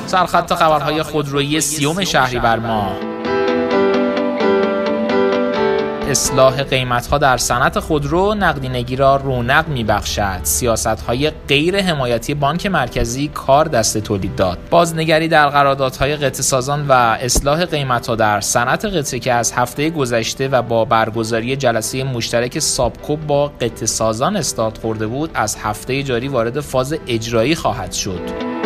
سرخط خبرهای خودرویی 30 شهریور ماه. اصلاح قیمت‌ها در صنعت خودرو نقدینگی را رونق می‌بخشد. سیاست‌های غیر حمایتی بانک مرکزی کار دست تولید داد. بازنگری در قراردادهای قطعه‌سازان و اصلاح قیمت‌ها در صنعت قطعه که از هفته گذشته و با برگزاری جلسه مشترک سابکو با قطعه‌سازان استارت خورده بود، از هفته جاری وارد فاز اجرایی خواهد شد.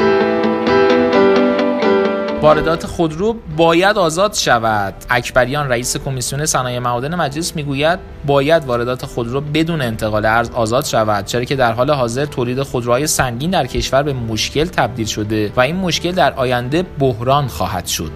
واردات خودرو باید آزاد شود. اکبریان رئیس کمیسیون صنایع معادن مجلس میگوید باید واردات خودرو بدون انتقال ارز آزاد شود، چرا که در حال حاضر تولید خودروهای سنگین در کشور به مشکل تبدیل شده و این مشکل در آینده بحران خواهد شد.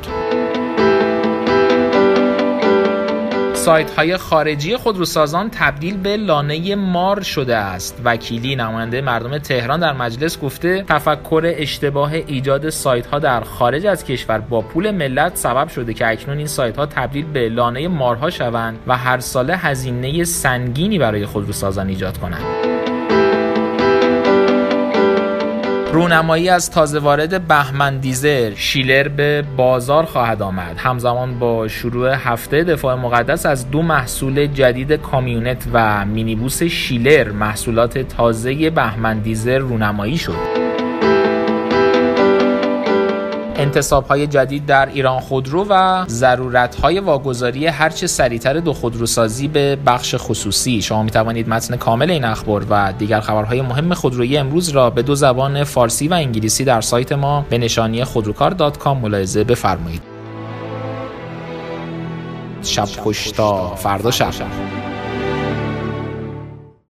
سایت‌های خارجی خودروسازان تبدیل به لانه مار شده است. وکیلی نماینده مردم تهران در مجلس گفته تفکر اشتباه ایجاد سایت‌ها در خارج از کشور با پول ملت سبب شده که اکنون این سایت‌ها تبدیل به لانه مارها شوند و هر ساله هزینه سنگینی برای خودروسازان ایجاد کنند. رونمایی از تازه وارد بهمن دیزل شیلر به بازار خواهد آمد. همزمان با شروع هفته دفاع مقدس از 2 محصول جدید کامیونت و مینیبوس شیلر، محصولات تازه بهمن دیزل رونمایی شد. انتصاب‌های جدید در ایران خودرو و ضرورت‌های واگذاری هرچه سریعتر دو خودروسازی به بخش خصوصی. شما می‌توانید متن کامل این اخبار و دیگر خبرهای مهم خودرویی امروز را به 2 زبان فارسی و انگلیسی در سایت ما به نشانی خودروکار.com ملاحظه بفرمایید. شب خوش تا فردا شب.